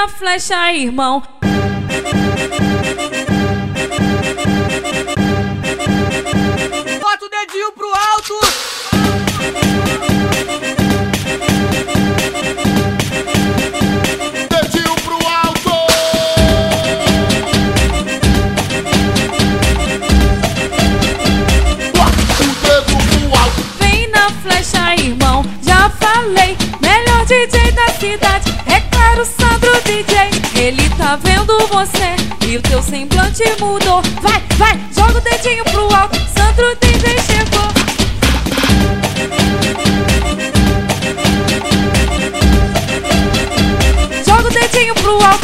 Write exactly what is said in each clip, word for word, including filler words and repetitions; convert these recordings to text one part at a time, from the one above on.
na flecha, irmão. Bota o dedinho pro alto. Dedinho pro alto. Bota o dedo pro alto. Vem na flecha, irmão. Já falei, melhor D J da cidade. É claro, Sandro D J. Ele tá vendo você e o teu semblante mudou. Vai, vai, joga o dedinho pro alto. Sandro D J chegou. Joga o dedinho pro alto.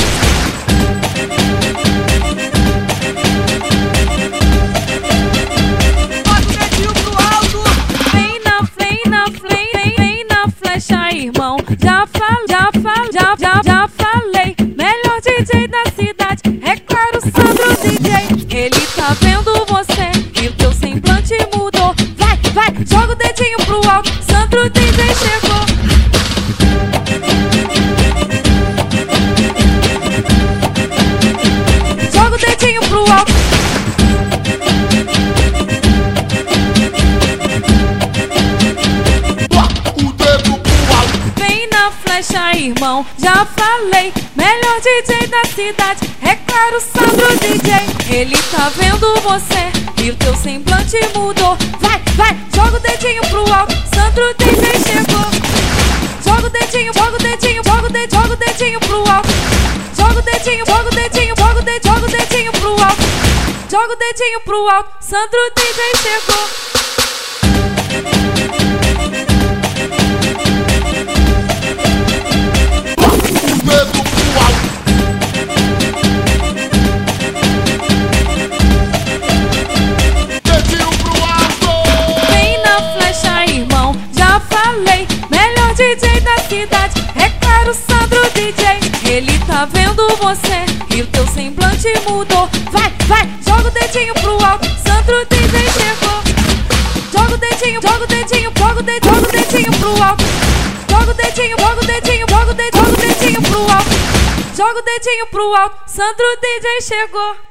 Bota o dedinho pro alto. Vem na, vem na, vem, vem, vem na flecha, irmão. Já falei, já falei, já, já, já falei. Melhor D J da cidade, é claro, Sandro D J. Ele tá vendo você e o teu semblante mudou. Vai, vai, joga o dedinho pro alto. Sandro D J chegou. Joga o dedinho pro alto. Bota o dedo pro alto. Vem na flecha, irmão. Já falei, melhor D J da cidade, é claro, Sandro D J. Ele tá vendo você e o teu semblante mudou. Vai, vai, joga o dedinho pro alto. Sandro D J chegou. Joga o dedinho, joga o dedinho, joga o dedinho, joga o dedinho pro alto. Joga o dedinho, joga o dedinho, joga o dedinho, joga o dedinho pro alto. Joga o dedinho pro alto. Sandro D J chegou. O dedo pro alto. Dedinho pro alto. Vem na flecha, irmão. Já falei, melhor D J da cidade, é claro, Sandro D J. Ele tá vendo você e o teu semblante mudou. Vai, vai, joga o dedinho pro alto. Sandro D J chegou. Joga o dedinho, joga o dedinho, joga o dedinho, joga o dedinho pro alto. Joga o dedinho, joga o dedinho, joga o dedinho, joga o dedinho pro alto. Joga o dedinho pro alto. Sandro D J chegou.